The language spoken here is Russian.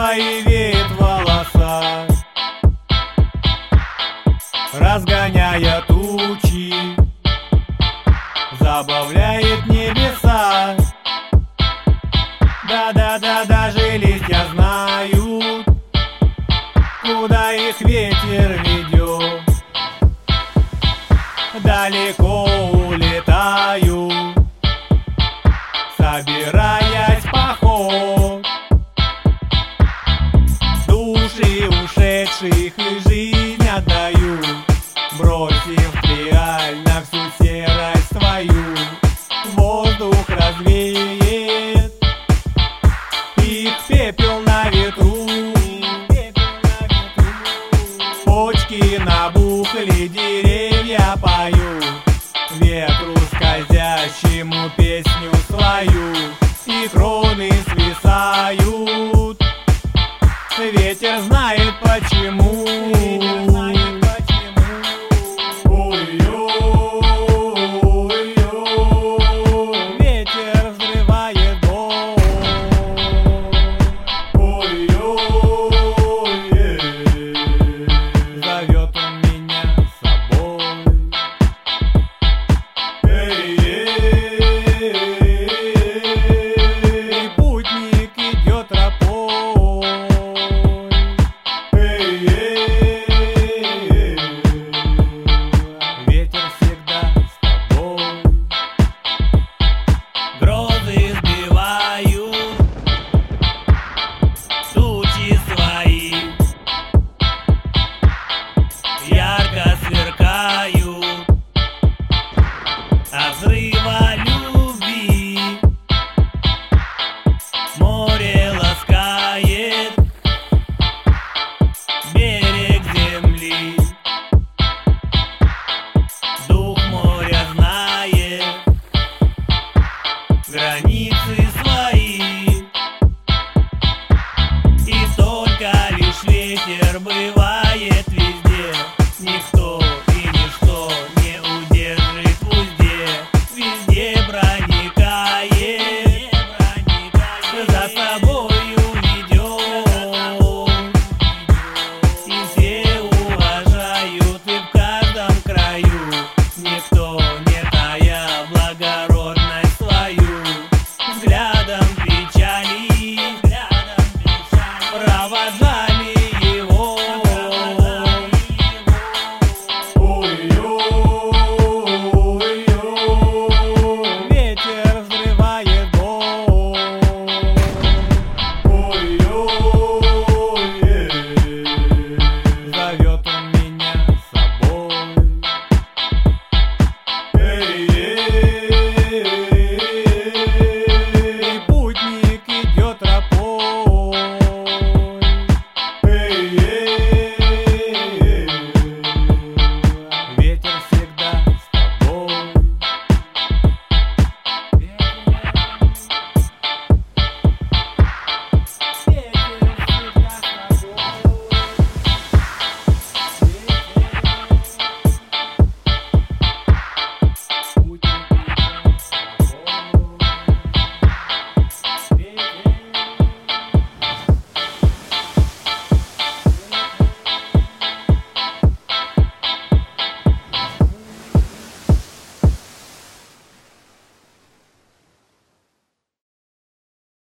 твои веет в волосах, разгоняя тучи, забавляет небеса. Да-да-да, даже листья знают, куда их ветер ведет. Далеко улетаю, собираясь в поход. Души ушедших и жизнь отдаю, бросив реально всю серость свою. Воздух развеет их пепел на ветру. Почки набухли, деревья поют ветру скользящему песню свою, и кроны свисают. Ветер знает почему. Ветер взрывает дом. Зовет он меня с собой. И путник идет тропой. Ветер всегда с тобой. Грозы сбивают тучи свои, ярко сверкают от взрыва любви. Море ласкает берег земли. Дух моря знает границы свои, и только лишь ветер бывает везде. Никто и ничто не удержит в узде. Везде проникает, за собою ведет. И все уважают, и в каждом краю никто не тая благородность свою. Взглядом печали провожает